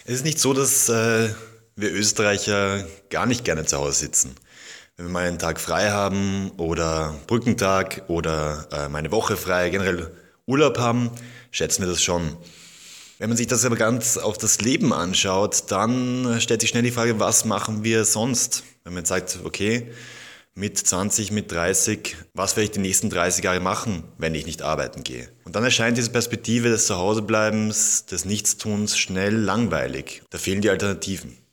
Es ist nicht so, dass wir Österreicher gar nicht gerne zu Hause sitzen. Wenn wir mal einen Tag frei haben oder Brückentag oder mal eine Woche frei, generell Urlaub haben, schätzen wir das schon. Wenn man sich das aber ganz auf das Leben anschaut, dann stellt sich schnell die Frage, was machen wir sonst? Wenn man jetzt sagt, okay, mit 20, mit 30, was werde ich die nächsten 30 Jahre machen, wenn ich nicht arbeiten gehe? Und dann erscheint diese Perspektive des Zuhausebleibens, des Nichtstuns schnell langweilig. Da fehlen die Alternativen.